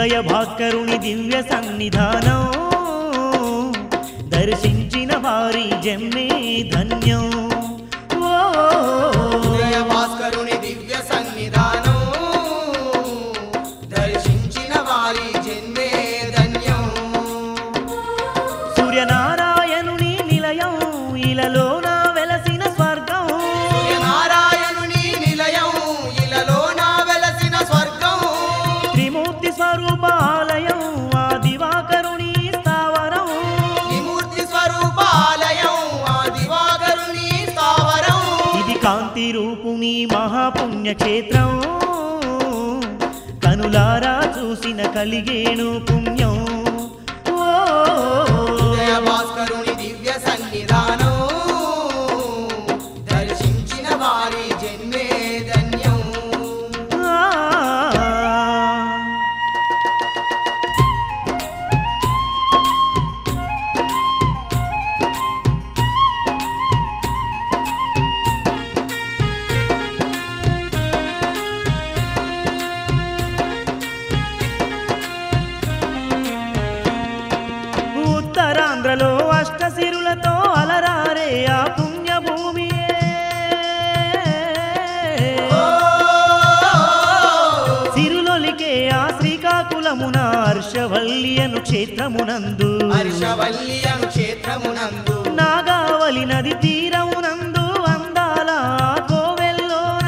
ఉదయ భాస్కరుని దివ్య సన్నిధానం దర్శించిన వారి జన్మే ధన్యం ఉదయ భాస్కరుని దివ్య సన్నిధానం దర్శించిన వారి జన్మే ధన్యం సూర్యనారాయణుని నిలయం ఇలలోన వెలసిన స్వర్గం సూర్యనారాయణుని నిలయం ఇలలోన వెలసిన స్వర్గం త్రిమూర్తి స్వరూపాలయం ఆ దివాకరుని స్థావరం త్రిమూర్తి స్వరూపాలయం ఆ దివాకరుని స్థావరం ఇది కాంతి రూపుని మహాపుణ్యక్షేత్రం కనులారా చూసిన కలిగేను పుణ్యం ఉదయ భాస్కరుని దివ్య సన్నిధానం దర్శించిన వారి జన్మే ధన్యం ఉత్తరాంధ్రలో అష్టసిరులతో అలరారే ఆ పుణ్యభూమి సిరులొలికే ఆ శ్రీకాకుళమున హర్షవల్లి అను క్షేత్రమునందు హర్షవల్లి అను క్షేత్రమునందు నాగావళి నది తీరమునందు అందాల కోవెల్లోన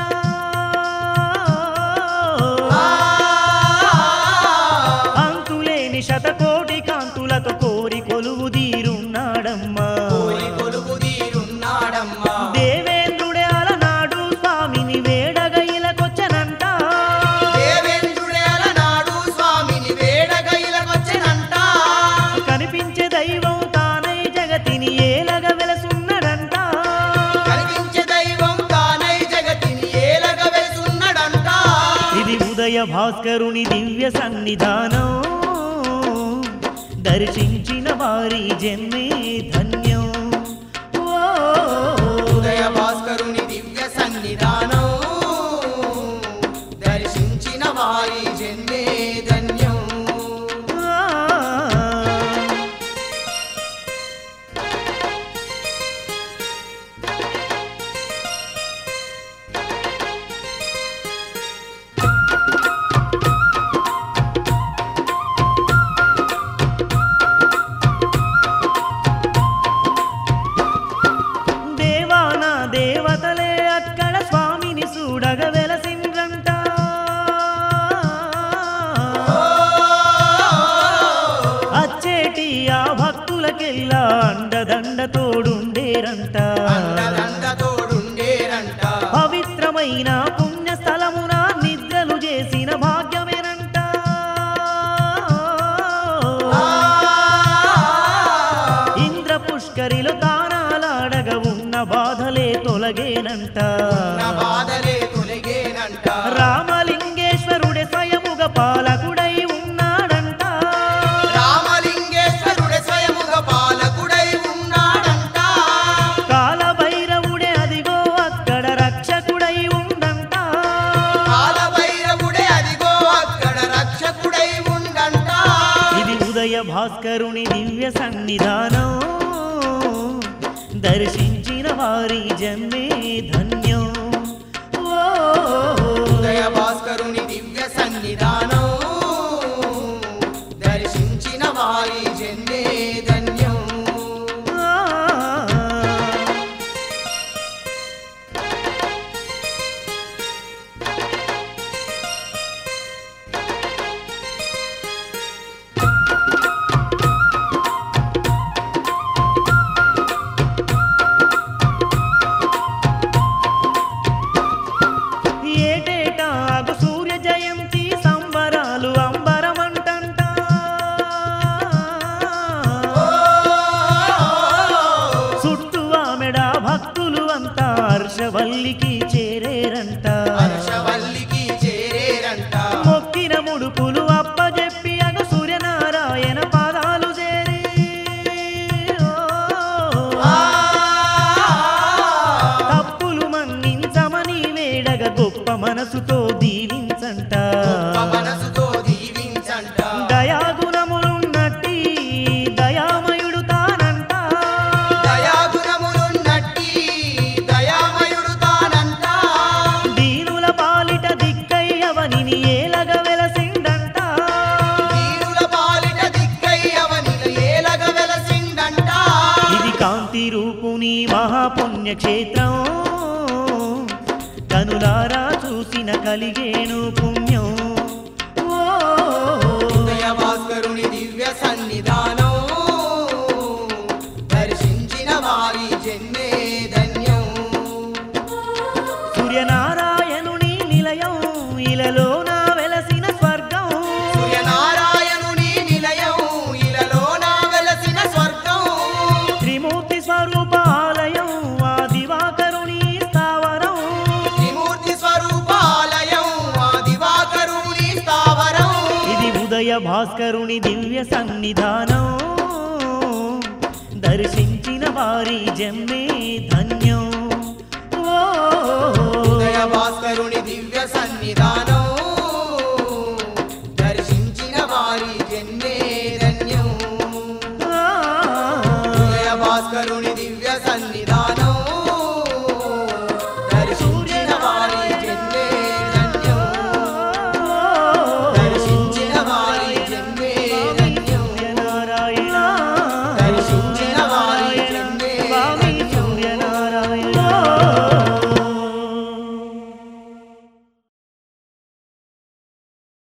అంతులేని శతకోటి కాంతులతో కోరి కొలువు తీరున్నాడమ్మా కోరి కొలువు తీరున్నాడమ్మా దేవేంద్రుడే అలనాడు స్వామిని వేడగ ఇలకొచ్చనంట దేవేంద్రుడే అలనాడు స్వామిని వేడగ ఇలకొచ్చెనంట కనిపించే దైవం తానై జగతిని ఏలగ వెలసున్నడంట కనిపించే దైవం తానై జగతిని ఏలగ వెలుసున్నడంట ఇది ఉదయ భాస్కరుని దివ్య సన్నిధానం దర్శించిన వారి జన్మే ధన్యం ఉదయ భాస్కరుని దివ్య సన్నిధానం దర్శించిన వారి జన్మే ధన్యం దేవానా దేవతలే అక్కడ స్వామిని చూడగ వెలసిండ్రంట అచ్చేటి ఆ భక్తులకెల్లా అండదండ తోడుండేరంట అండదండ తోడుండేరంట పవిత్రమైన పుణ్యస్థలమున నిద్రలు చేసిన భాగ్యమేనంట ఇంద్ర పుష్కరిలో తానాలాడగ ఉన్న బాధలే తొలగేనంట నా బాధలే తొలగేనంట రామలింగేశ్వరుడే స్వయముగా పాలకుడై ఉన్నాడంట రామలింగేశ్వరుడే స్వయముగా పాలకుడై ఉన్నాడంట కాలభైరవుడే అదిగో అక్కడ రక్షకుడై ఉండంట కాలభైరవుడే అదిగో అక్కడ రక్షకుడై ఉండంట ఇది ఉదయ భాస్కరుని దివ్య సన్నిధానం దర్శించిన వారి జన్మే ధన్యం ఉదయ భాస్కరుని దివ్య సన్నిధానం దర్శించిన వారి జన్మే ధన్యం ఏటేటా అగు సూర్య జయంతి సంబరాలు అంబరమంటంట చుట్టూ ఆమెడ భక్తులు అంతా హర్షవల్లికి చేరేరంట హర్షవల్లికి చేరేరంట మొక్కిన ముడుపులు అప్పజెప్పి అగు సూర్యనారాయణ పాదాలు చేరి తప్పులు మన్నించమని వేడగ గొప్ప మనసుతో దీవించంట మనసుతో దీవించంట పుణ్యక్షేత్రం కనులారా చూసిన కలిగేను పుణ్యం ఓ ఉదయ భాస్కరుని దివ్య సన్నిధానం దర్శించిన వారి జన్మే ధన్యం సూర్యనారాయణుని నిలయం ఇలలోన వెలసిన స్వర్గం సూర్యనారాయణుని నిలయం ఇలలోన వెలసిన స్వర్గం త్రిమూర్తి స్వరూపాలయం ఆ దివాకరుని స్థావరం త్రిమూర్తి స్వరూపాలయం ఆ దివాకరుని స్థావరం ఇది ఉదయ భాస్కరుని దివ్య సన్నిధానం దర్శించిన వారి జన్మే ధన్యం ఓ